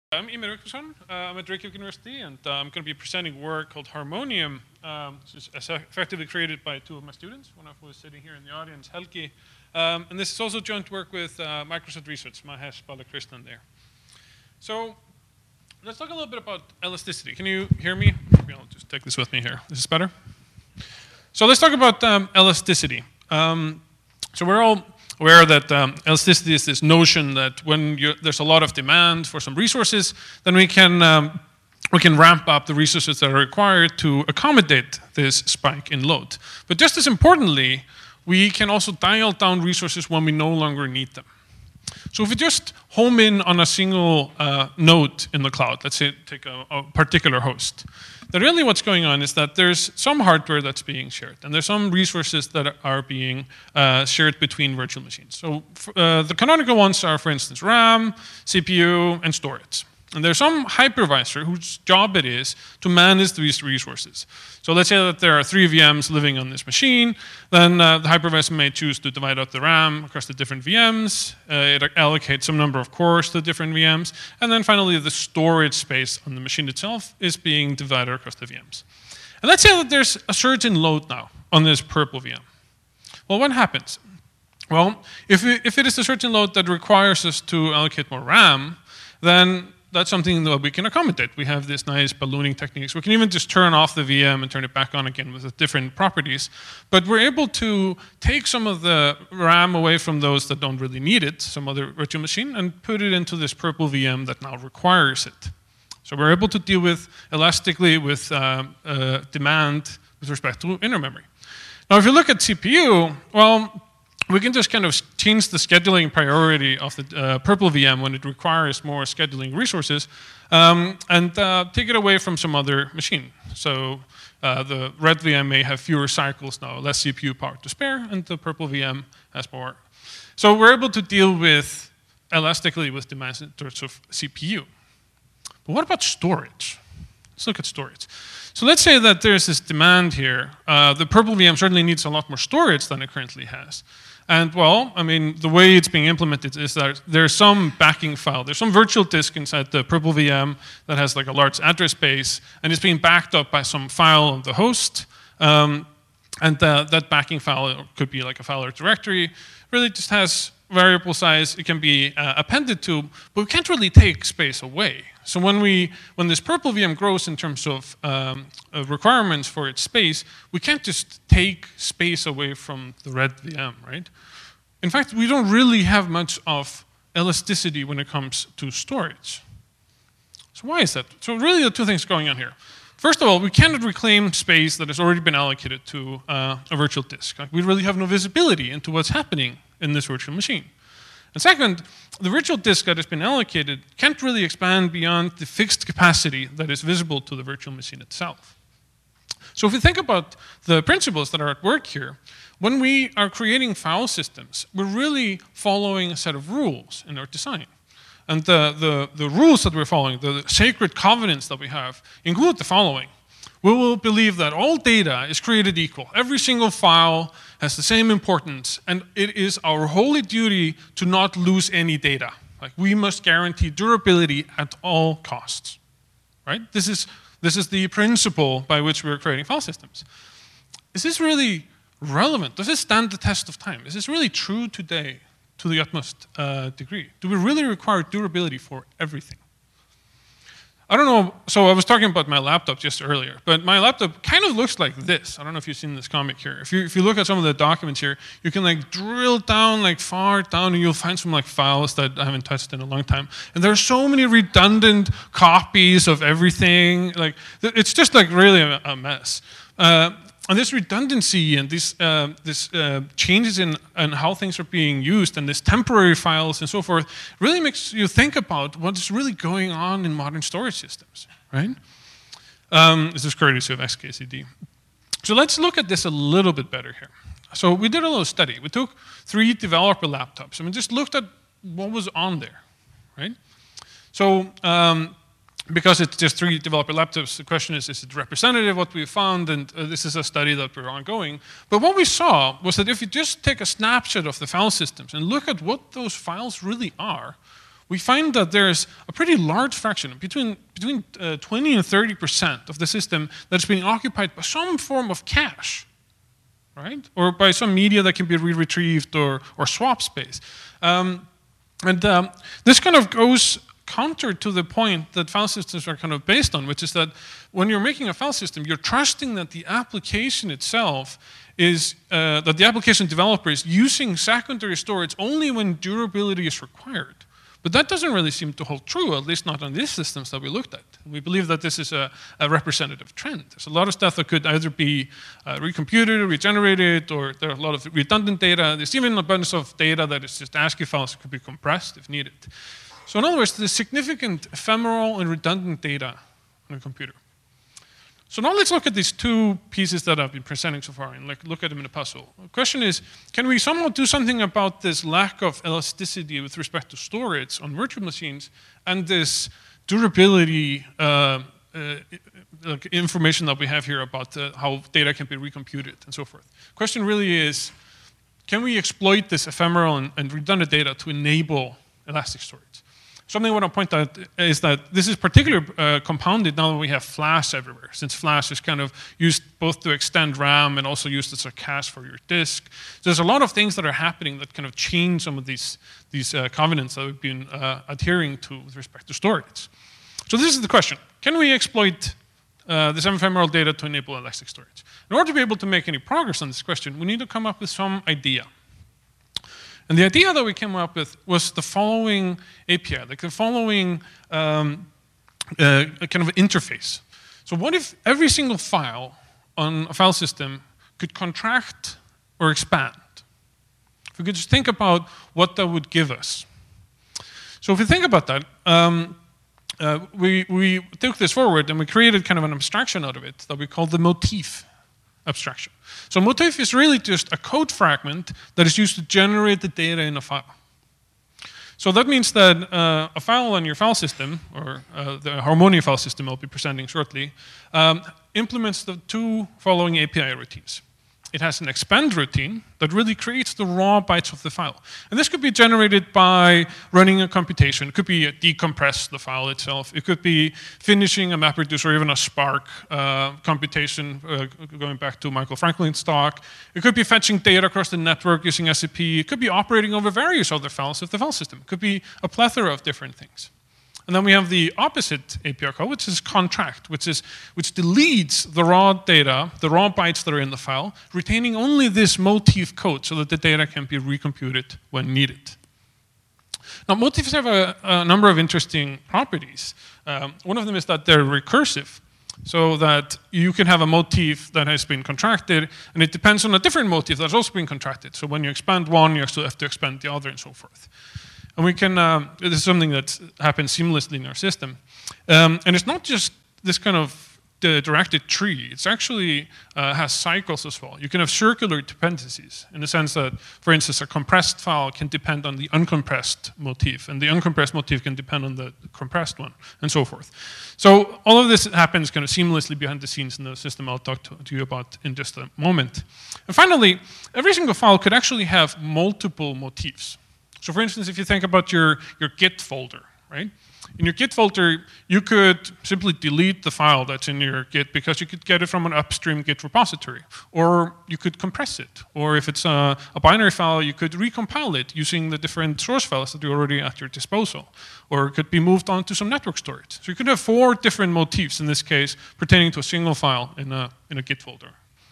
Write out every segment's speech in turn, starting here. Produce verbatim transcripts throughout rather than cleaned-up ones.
I'm Emil Rukmason. Uh, I'm at Reykjavik University, and uh, I'm going to be presenting work called Harmonium, um, which is effectively created by two of my students. One of who is sitting here in the audience, Helgi. Um, and this is also joint work with uh, Microsoft Research, Mahesh Balakrishnan there. So let's talk a little bit about elasticity. Can you hear me? Maybe I'll just take this with me here. Is this better? So let's talk about um, elasticity. Um, so we're all aware that um, elasticity is this notion that when there's a lot of demand for some resources, then we can, um, we can ramp up the resources that are required to accommodate this spike in load. But just as importantly, we can also dial down resources when we no longer need them. So if we just home in on a single uh, node in the cloud, let's say take a, a particular host, then really what's going on is that there's some hardware that's being shared, and there's some resources that are being uh, shared between virtual machines. So uh, the canonical ones are, for instance, RAM, C P U, and storage. And there's some hypervisor whose job it is to manage these resources. So let's say that there are three V Ms living on this machine, then uh, the hypervisor may choose to divide out the RAM across the different V Ms, uh, it allocates some number of cores to different V Ms, and then finally the storage space on the machine itself is being divided across the V Ms. And let's say that there's a surge in load now on this purple V M. Well, what happens? Well, if, we, if it is a certain load that requires us to allocate more RAM, then that's something that we can accommodate. We have this nice ballooning techniques. We can even just turn off the V M and turn it back on again with different properties. But we're able to take some of the RAM away from those that don't really need it, some other virtual machine, and put it into this purple V M that now requires it. So we're able to deal with elastically with uh, uh, demand with respect to inner memory. Now, if you look at C P U, well, we can just kind of change the scheduling priority of the uh, purple V M when it requires more scheduling resources um, and uh, take it away from some other machine. So uh, the red V M may have fewer cycles now, less C P U power to spare, and the purple V M has more. So we're able to deal with elastically with demands in terms of C P U. But what about storage? Let's look at storage. So let's say that there's this demand here. Uh, the purple V M certainly needs a lot more storage than it currently has. And well, I mean, the way it's being implemented is that there's some backing file. There's some virtual disk inside the purple V M that has like a large address space, and it's being backed up by some file on the host. Um, and uh, that backing file could be like a file or directory. Really just has variable size. It can be uh, appended to, but we can't really take space away. So when we, when this purple V M grows in terms of um, uh, requirements for its space, we can't just take space away from the red V M, right? In fact, we don't really have much of elasticity when it comes to storage. So why is that? So really there are two things going on here. First of all, we cannot reclaim space that has already been allocated to uh, a virtual disk. Like, we really have no visibility into what's happening in this virtual machine. And second, the virtual disk that has been allocated can't really expand beyond the fixed capacity that is visible to the virtual machine itself. So if we think about the principles that are at work here, when we are creating file systems, we're really following a set of rules in our design. And the, the, the rules that we're following, the sacred covenants that we have, include the following. We will believe that all data is created equal. Every single file has the same importance, and it is our holy duty to not lose any data. Like, we must guarantee durability at all costs, right? This is, this is the principle by which we're creating file systems. Is this really relevant? Does this stand the test of time? Is this really true today to the utmost uh, degree? Do we really require durability for everything? I don't know, so I was talking about my laptop just earlier, but my laptop kind of looks like this. I don't know if you've seen this comic here. If you, if you look at some of the documents here, you can like drill down like far down and you'll find some like files that I haven't touched in a long time. And there are so many redundant copies of everything. Like, it's just like really a, a mess. Uh, And this redundancy and these uh, this, uh, changes in, in how things are being used and this temporary files and so forth really makes you think about what is really going on in modern storage systems, right? Um, this is courtesy of X K C D. So let's look at this a little bit better here. So we did a little study. We took three developer laptops and we just looked at what was on there, right? So um, because it's just three developer laptops, the question is, is it representative of what we found? And uh, this is a study that we're ongoing. But what we saw was that if you just take a snapshot of the file systems and look at what those files really are, we find that there's a pretty large fraction, between, between uh, twenty and thirty percent of the system that's being occupied by some form of cache, right? Or by some media that can be re-retrieved or, or swap space. Um, and um, this kind of goes counter to the point that file systems are kind of based on, which is that when you're making a file system, you're trusting that the application itself is, uh, that the application developer is using secondary storage only when durability is required. But that doesn't really seem to hold true, at least not on these systems that we looked at. We believe that this is a, a representative trend. There's a lot of stuff that could either be uh, recomputed, regenerated, or there are a lot of redundant data. There's even a bunch of data that is just ASCII files that could be compressed if needed. So in other words, there's significant ephemeral and redundant data on a computer. So now let's look at these two pieces that I've been presenting so far and like look at them in a puzzle. The question is, can we somehow do something about this lack of elasticity with respect to storage on virtual machines and this durability uh, uh, like information that we have here about uh, how data can be recomputed and so forth? The question really is, can we exploit this ephemeral and, and redundant data to enable elastic storage? Something I want to point out is that this is particularly uh, compounded now that we have flash everywhere, since flash is kind of used both to extend RAM and also used as a cache for your disk. So there's a lot of things that are happening that kind of change some of these, these uh, covenants that we've been uh, adhering to with respect to storage. So this is the question. Can we exploit uh, this ephemeral data to enable elastic storage? In order to be able to make any progress on this question, we need to come up with some idea. And the idea that we came up with was the following A P I, like the following um, uh, kind of interface. So what if every single file on a file system could contract or expand? If we could just think about what that would give us. So if we think about that, um, uh, we, we took this forward and we created kind of an abstraction out of it that we call the motif abstraction. So motif is really just a code fragment that is used to generate the data in a file. So that means that uh, a file on your file system, or uh, the Harmonia file system I'll be presenting shortly, um, implements the two following A P I routines. It has an expand routine that really creates the raw bytes of the file. And this could be generated by running a computation. It could be a decompress the file itself. It could be finishing a MapReduce or even a Spark uh, computation, uh, going back to Michael Franklin's talk. It could be fetching data across the network using S C P. It could be operating over various other files of the file system. It could be a plethora of different things. And then we have the opposite A P I call, which is contract, which is which deletes the raw data, the raw bytes that are in the file, retaining only this motif code so that the data can be recomputed when needed. Now, motifs have a, a number of interesting properties. Um, one of them is that they're recursive, so that you can have a motif that has been contracted, and it depends on a different motif that's also been contracted. So when you expand one, you actually have to expand the other, and so forth. And we can, um, this is something that happens seamlessly in our system. Um, and it's not just this kind of the directed tree. It's actually uh, has cycles as well. You can have circular dependencies in the sense that, for instance, a compressed file can depend on the uncompressed motif, and the uncompressed motif can depend on the compressed one, and so forth. So all of this happens kind of seamlessly behind the scenes in the system I'll talk to, to you about in just a moment. And finally, every single file could actually have multiple motifs. So for instance, if you think about your, your Git folder, right? In your Git folder, you could simply delete the file that's in your Git because you could get it from an upstream Git repository. Or you could compress it. Or if it's a, a binary file, you could recompile it using the different source files that are already at your disposal. Or it could be moved on to some network storage. So you could have four different motifs, in this case, pertaining to a single file in a, in a Git folder.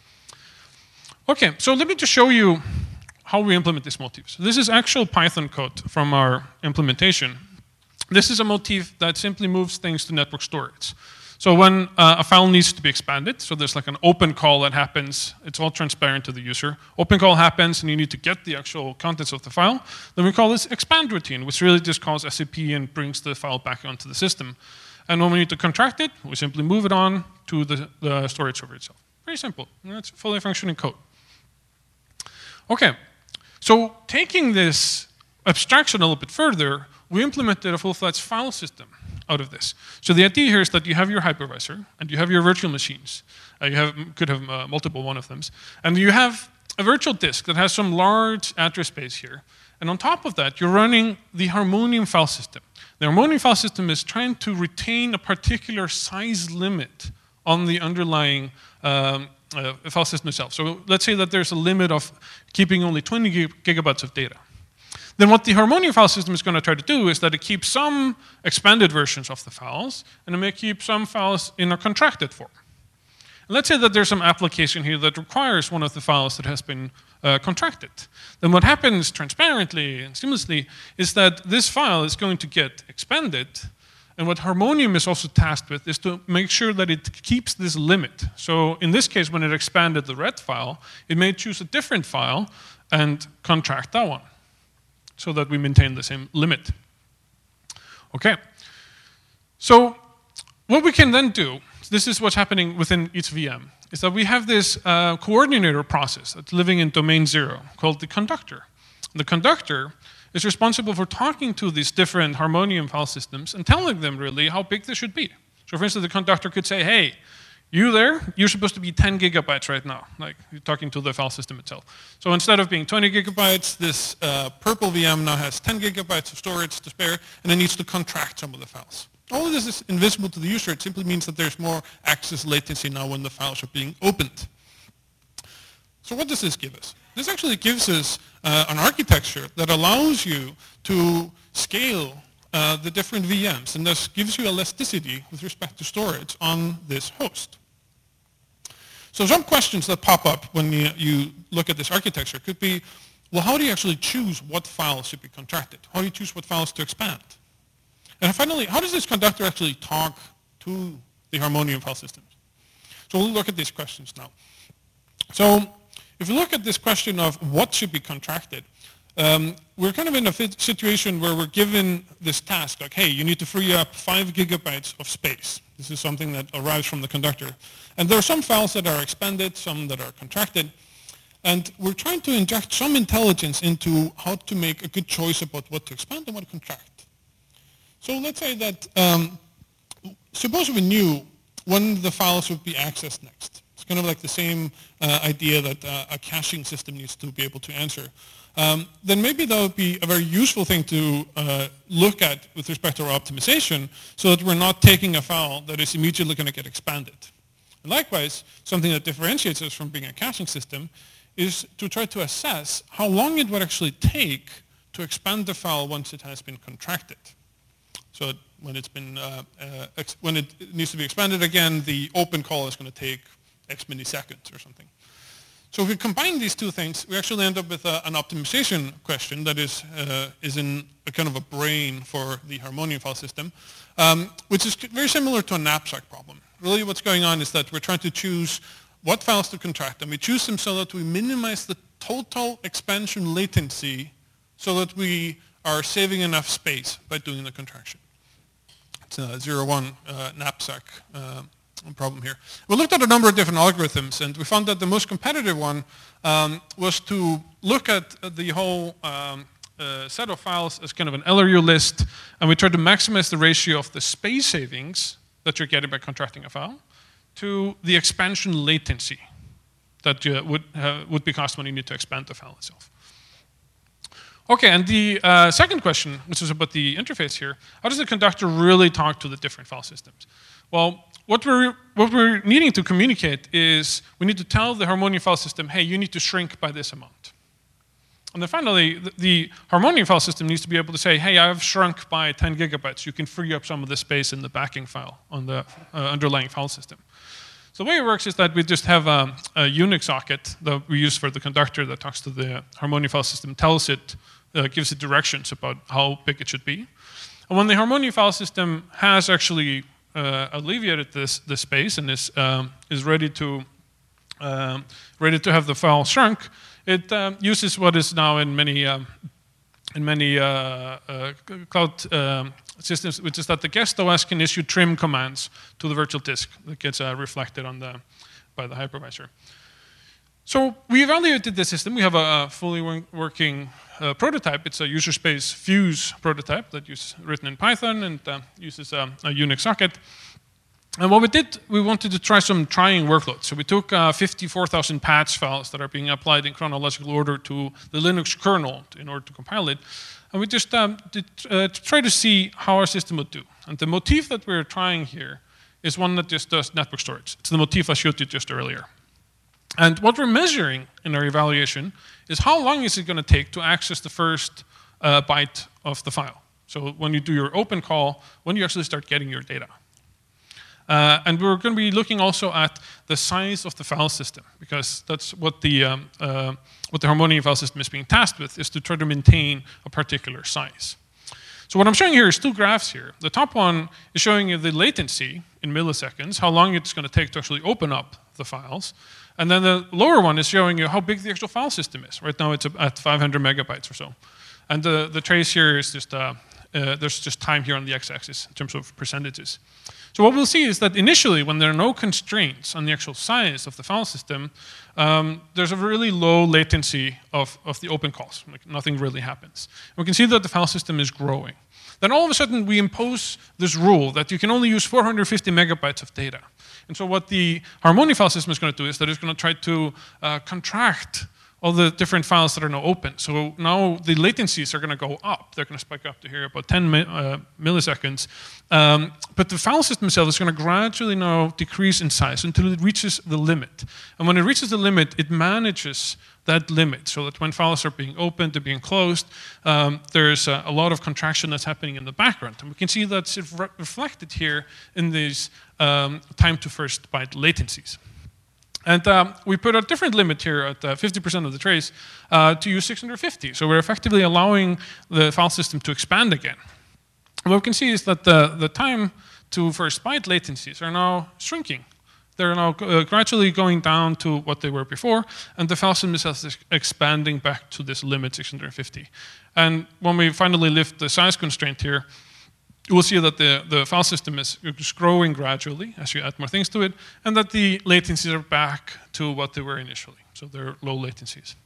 Okay, so let me just show you how we implement this motif. So this is actual Python code from our implementation. This is a motif that simply moves things to network storage. So when uh, a file needs to be expanded, so there's like an open call that happens, it's all transparent to the user. Open call happens and you need to get the actual contents of the file. Then we call this expand routine, which really just calls S C P and brings the file back onto the system. And when we need to contract it, we simply move it on to the, the storage server itself. Very simple. That's fully functioning code. Okay. So taking this abstraction a little bit further, we implemented a full-fledged file system out of this. So the idea here is that you have your hypervisor, and you have your virtual machines. Uh, you have, could have uh, multiple one of them. And you have a virtual disk that has some large address space here. And on top of that, you're running the Harmonium file system. The Harmonium file system is trying to retain a particular size limit on the underlying um, uh, file system itself. So let's say that there's a limit of keeping only twenty gigabytes of data. Then what the Harmonium file system is going to try to do is that it keeps some expanded versions of the files, and it may keep some files in a contracted form. And let's say that there's some application here that requires one of the files that has been uh, contracted. Then what happens transparently and seamlessly is that this file is going to get expanded, and what Harmonium is also tasked with is to make sure that it keeps this limit. So in this case, when it expanded the red file, it may choose a different file and contract that one, so that we maintain the same limit. Okay. So what we can then do, this is what's happening within each V M, is that we have this uh, coordinator process that's living in domain zero called the conductor. The conductor is responsible for talking to these different Harmonium file systems and telling them really how big they should be. So for instance, the conductor could say, hey, you there, you're supposed to be ten gigabytes right now, like you're talking to the file system itself. So instead of being twenty gigabytes, this uh, purple V M now has ten gigabytes of storage to spare, and it needs to contract some of the files. All of this is invisible to the user. It simply means that there's more access latency now when the files are being opened. So what does this give us? This actually gives us uh, an architecture that allows you to scale uh, the different V Ms, and thus gives you elasticity with respect to storage on this host. So some questions that pop up when you, you look at this architecture could be, well, how do you actually choose what files should be contracted? How do you choose what files to expand? And finally, how does this conductor actually talk to the Harmonium file systems? So we'll look at these questions now. So if you look at this question of what should be contracted, um, we're kind of in a situation where we're given this task, like, hey, you need to free up five gigabytes of space. This is something that arrives from the conductor. And there are some files that are expanded, some that are contracted. And we're trying to inject some intelligence into how to make a good choice about what to expand and what to contract. So let's say that, um, suppose we knew when the files would be accessed next. It's kind of like the same uh, idea that uh, a caching system needs to be able to answer. Um, then maybe that would be a very useful thing to uh, look at with respect to our optimization, so that we're not taking a file that is immediately going to get expanded. And likewise, something that differentiates us from being a caching system is to try to assess how long it would actually take to expand the file once it has been contracted. So when it's been uh, uh, ex when it needs to be expanded again, the open call is going to take X many seconds or something. So if we combine these two things, we actually end up with a, an optimization question that is uh, is in a kind of a brain for the Harmonium file system, um, which is very similar to a knapsack problem. Really, what's going on is that we're trying to choose what files to contract, and we choose them so that we minimize the total expansion latency, so that we are saving enough space by doing the contraction. It's a zero one uh, knapsack uh, problem here. We looked at a number of different algorithms, and we found that the most competitive one um, was to look at the whole um, uh, set of files as kind of an L R U list, and we tried to maximize the ratio of the space savings that you're getting by contracting a file to the expansion latency that you would, uh, would be cost when you need to expand the file itself. Okay, and the uh, second question, which is about the interface here, how does the conductor really talk to the different file systems? Well, what we're, what we're needing to communicate is we need to tell the Harmonium file system, hey, you need to shrink by this amount. And then finally, the, the Harmonium file system needs to be able to say, hey, I've shrunk by ten gigabytes. You can free up some of the space in the backing file on the uh, underlying file system. So the way it works is that we just have a, a Unix socket that we use for the conductor that talks to the Harmonium file system, tells it, uh, gives it directions about how big it should be. And when the Harmonium file system has actually uh, alleviated this, this space and is, um, is ready to, um, ready to have the file shrunk, it um, uses what is now in many, um, in many uh, uh, cloud um, systems, which is that the guest O S can issue trim commands to the virtual disk that gets uh, reflected on the, by the hypervisor. So we evaluated the system. We have a fully working uh, prototype. It's a user space Fuse prototype that is written in Python and uh, uses a, a Unix socket. And what we did, we wanted to try some trying workloads. So we took uh, fifty-four thousand patch files that are being applied in chronological order to the Linux kernel in order to compile it. And we just um, did, uh, to try to see how our system would do. And the motif that we're trying here is one that just does network storage. It's the motif I showed you just earlier. And what we're measuring in our evaluation is how long is it going to take to access the first uh, byte of the file. So when you do your open call, when you actually start getting your data. Uh, and we're going to be looking also at the size of the file system, because that's what the, um, uh, what the Harmonium file system is being tasked with, is to try to maintain a particular size. So what I'm showing here is two graphs here. The top one is showing you the latency in milliseconds, how long it's going to take to actually open up the files. And then the lower one is showing you how big the actual file system is. Right now it's at five hundred megabytes or so. And the, the trace here is just, uh, uh, there's just time here on the x-axis in terms of percentages. So what we'll see is that initially, when there are no constraints on the actual size of the file system, um, there's a really low latency of, of the open calls. Like nothing really happens. And we can see that the file system is growing. Then all of a sudden, we impose this rule that you can only use four hundred fifty megabytes of data. And so what the Harmonium file system is going to do is that it's going to try to uh, contract all the different files that are now open. So now the latencies are going to go up. They're going to spike up to here about ten mi uh, milliseconds. Um, but the file system itself is going to gradually now decrease in size until it reaches the limit. And when it reaches the limit, it manages that limit so that when files are being opened, they're being closed, um, there's a, a lot of contraction that's happening in the background. And we can see that's re reflected here in these um, time to first byte latencies. And um, we put a different limit here at fifty percent uh, of the trace uh, to use six hundred fifty. So we're effectively allowing the file system to expand again. And what we can see is that the, the time to first byte latencies are now shrinking. They're now uh, gradually going down to what they were before, and the file system is expanding back to this limit six hundred fifty. And when we finally lift the size constraint here, you will see that the, the file system is just growing gradually as you add more things to it, and that the latencies are back to what they were initially. So they're low latencies.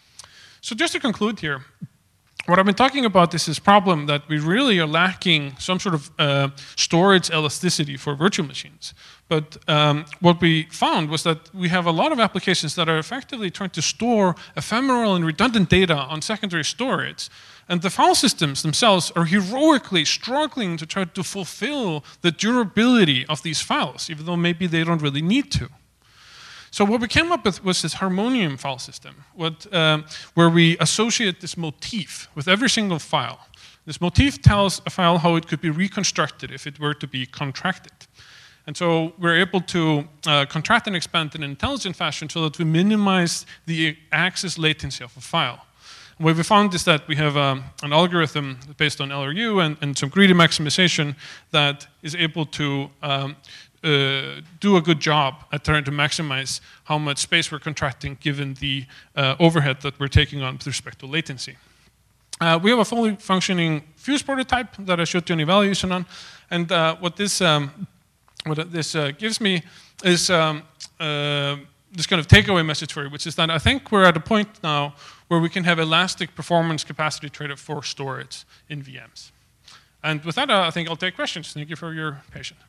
So just to conclude here, what I've been talking about is this problem that we really are lacking some sort of uh, storage elasticity for virtual machines. But um, what we found was that we have a lot of applications that are effectively trying to store ephemeral and redundant data on secondary storage. And the file systems themselves are heroically struggling to try to fulfill the durability of these files, even though maybe they don't really need to. So what we came up with was this Harmonium file system, what, um, where we associate this motif with every single file. This motif tells a file how it could be reconstructed if it were to be contracted. And so we're able to uh, contract and expand in an intelligent fashion so that we minimize the access latency of a file. And what we found is that we have um, an algorithm based on L R U and, and some greedy maximization that is able to um, Uh, do a good job at trying to maximize how much space we're contracting given the uh, overhead that we're taking on with respect to latency. Uh, we have a fully functioning Fuse prototype that I showed you an evaluation on, and uh, what this um, what this uh, gives me is um, uh, this kind of takeaway message for you, which is that I think we're at a point now where we can have elastic performance capacity trade-off for storage in V Ms. And with that, uh, I think I'll take questions. Thank you for your patience.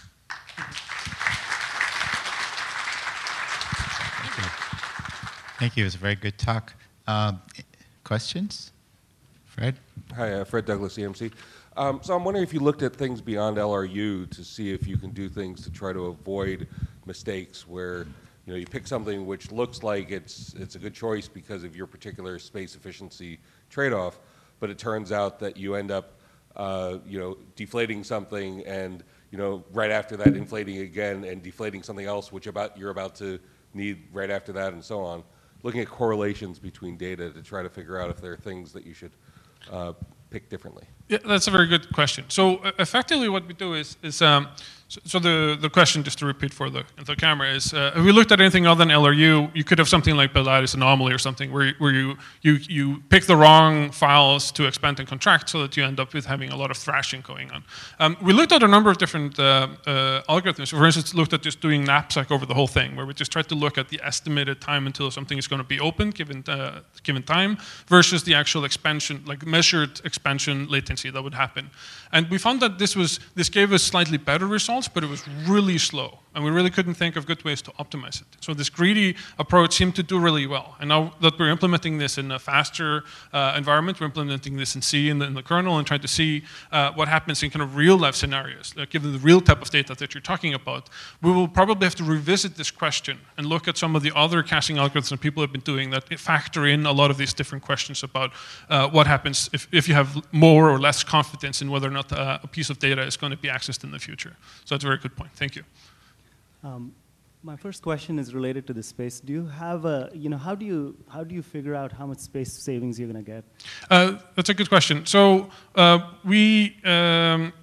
Thank you. It was a very good talk. Um, questions? Fred? Hi, uh, Fred Douglas, E M C. Um, so I'm wondering if you looked at things beyond L R U to see if you can do things to try to avoid mistakes where you know you pick something which looks like it's it's a good choice because of your particular space efficiency trade-off, but it turns out that you end up uh, you know deflating something and you know right after that inflating again and deflating something else which about you're about to need right after that and so on. Looking at correlations between data to try to figure out if there are things that you should uh, pick differently. Yeah, that's a very good question. So uh, effectively what we do is, is um, so, so the, the question, just to repeat for the, the camera, is uh, if we looked at anything other than L R U, you could have something like Belady's anomaly or something where, where you, you, you pick the wrong files to expand and contract so that you end up with having a lot of thrashing going on. Um, we looked at a number of different uh, uh, algorithms. For instance, looked at just doing knapsack over the whole thing, where we just tried to look at the estimated time until something is going to be open given, uh, given time versus the actual expansion, like measured expansion latency that would happen. And we found that this was this gave us slightly better results defaults, but it was really slow. And we really couldn't think of good ways to optimize it. So this greedy approach seemed to do really well. And now that we're implementing this in a faster uh, environment, we're implementing this in C in the, in the kernel and trying to see uh, what happens in kind of real life scenarios, like given the real type of data that you're talking about, we will probably have to revisit this question and look at some of the other caching algorithms that people have been doing that factor in a lot of these different questions about uh, what happens if, if you have more or less confidence in whether or not uh, a piece of data is going to be accessed in the future. So that's a very good point. Thank you. Um, my first question is related to the space. Do you have a, you know, how do you, how do you figure out how much space savings you're going to get? Uh, that's a good question. So uh, we, um,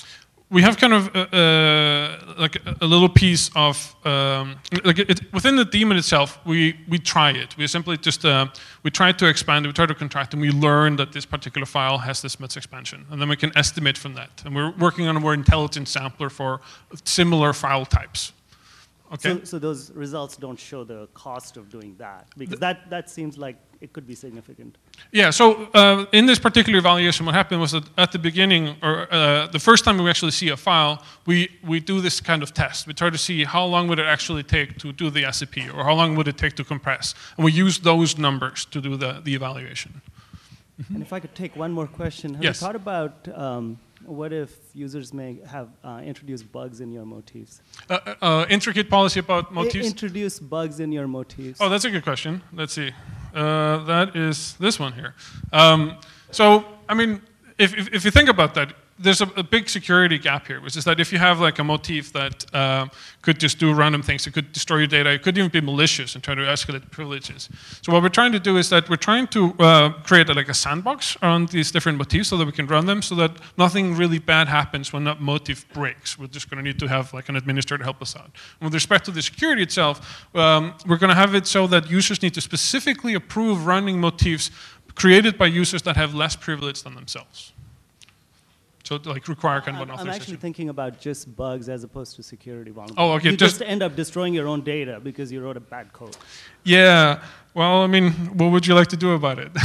we have kind of uh, uh, like a little piece of, um, like it, it, within the daemon itself, we, we try it. We simply just, uh, we try to expand it, we try to contract, and we learn that this particular file has this much expansion. And then we can estimate from that. And we're working on a more intelligent sampler for similar file types. Okay. So, so those results don't show the cost of doing that, because that, that seems like it could be significant. Yeah, so uh, in this particular evaluation, what happened was that at the beginning, or uh, the first time we actually see a file, we, we do this kind of test. We try to see how long would it actually take to do the S C P, or how long would it take to compress. And we use those numbers to do the, the evaluation. Mm-hmm. And if I could take one more question. Have Yes. you thought about um, what if users may have uh, introduced bugs in your motifs? Uh, uh, intricate policy about motifs? I introduce bugs in your motifs. Oh, that's a good question. Let's see. Uh, that is this one here. Um, so, I mean, if, if, if you think about that, there's a, a big security gap here, which is that if you have like a motif that uh, could just do random things, it could destroy your data, it could even be malicious and try to escalate privileges. So what we're trying to do is that we're trying to uh, create a, like a sandbox around these different motifs so that we can run them so that nothing really bad happens when that motif breaks. We're just going to need to have like an administrator help us out. And with respect to the security itself, um, we're going to have it so that users need to specifically approve running motifs created by users that have less privilege than themselves. So to like require kind of an I'm, authorization. I'm actually thinking about just bugs as opposed to security vulnerabilities. Oh, okay. You Just, just end up destroying your own data because you wrote a bad code. yeah. Well, I mean, what would you like to do about it?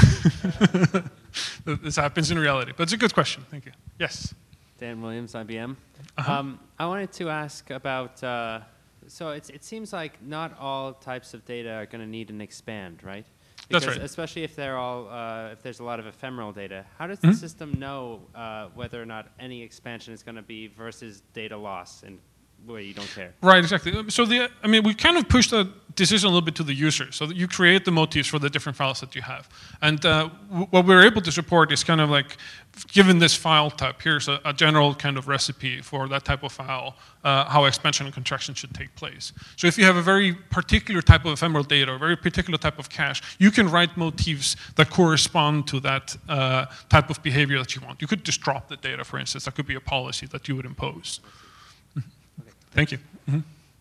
This happens in reality. But it's a good question. Thank you. Yes. Dan Williams, I B M. Uh-huh. um, I wanted to ask about, uh, so it's, it seems like not all types of data are going to need an expand, right? Because That's right. especially if they're all, uh, if there's a lot of ephemeral data, how does Mm-hmm. the system know uh, whether or not any expansion is going to be versus data loss and where you don't care? Right, exactly. So the, I mean, we kind of push the decision a little bit to the user, so that you create the motifs for the different files that you have. And uh, w what we're able to support is kind of like, given this file type, here's a, a general kind of recipe for that type of file, uh, how expansion and contraction should take place. So if you have a very particular type of ephemeral data, or a very particular type of cache, you can write motifs that correspond to that uh, type of behavior that you want. You could just drop the data, for instance. That could be a policy that you would impose. Thank you. Mm-hmm.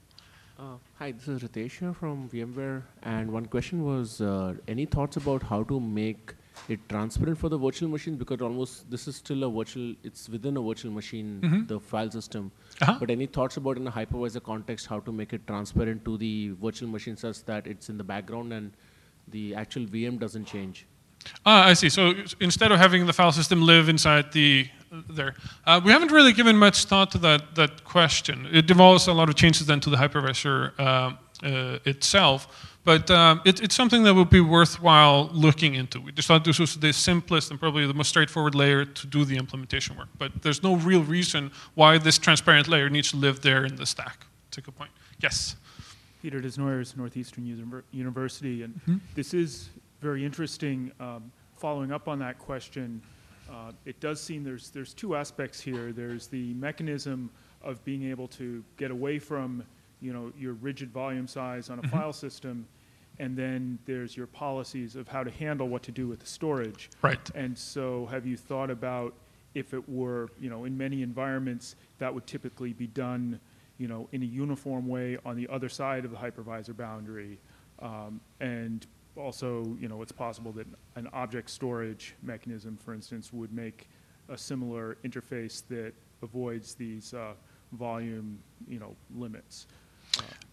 Uh, hi, this is Ritesh here from VMware, and one question was, uh, any thoughts about how to make it transparent for the virtual machines? Because almost this is still a virtual, it's within a virtual machine, Mm-hmm. the file system. Uh-huh. But any thoughts about in a hypervisor context, how to make it transparent to the virtual machine such that it's in the background and the actual V M doesn't change? Ah, I see. So instead of having the file system live inside the there, uh, we haven't really given much thought to that that question. It involves a lot of changes then to the hypervisor uh, uh, itself, but um, it, it's something that would be worthwhile looking into. We just thought this was the simplest and probably the most straightforward layer to do the implementation work. But there's no real reason why this transparent layer needs to live there in the stack. That's a good point. Yes. Peter Desnoyers, Northeastern Univer- University, and Mm-hmm. this is very interesting. Um, following up on that question, uh, it does seem there's there's two aspects here. There's the mechanism of being able to get away from, you know, your rigid volume size on a Mm-hmm. file system, and then there's your policies of how to handle what to do with the storage. Right. And so, have you thought about if it were, you know, in many environments that would typically be done, you know, in a uniform way on the other side of the hypervisor boundary, um, and also, you know, it's possible that an object storage mechanism, for instance, would make a similar interface that avoids these uh, volume, you know, limits. Uh,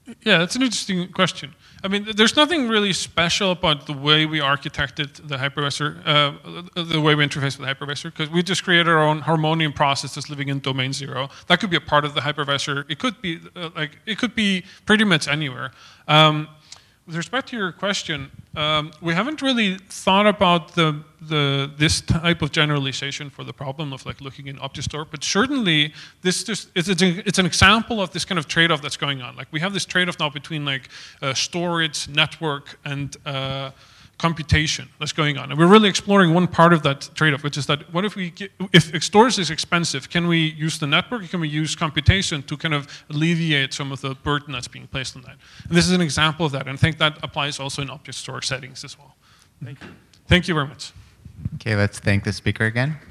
Yeah, that's an interesting question. I mean, there's nothing really special about the way we architected the hypervisor, uh, the way we interface with the hypervisor, because we just created our own Harmonium process that's living in domain zero. That could be a part of the hypervisor. It could be uh, like it could be pretty much anywhere. Um, with respect to your question, um, we haven't really thought about the the this type of generalization for the problem of like looking in object store, but certainly this just it's it's, a, it's an example of this kind of trade-off that's going on. Like we have this trade-off now between like uh, storage, network, and uh, computation that's going on, and we're really exploring one part of that trade-off, which is that what if we get, if storage is expensive, can we use the network? Or can we use computation to kind of alleviate some of the burden that's being placed on that? And this is an example of that, and I think that applies also in object store settings as well. Thank you. Thank you very much. Okay, let's thank the speaker again.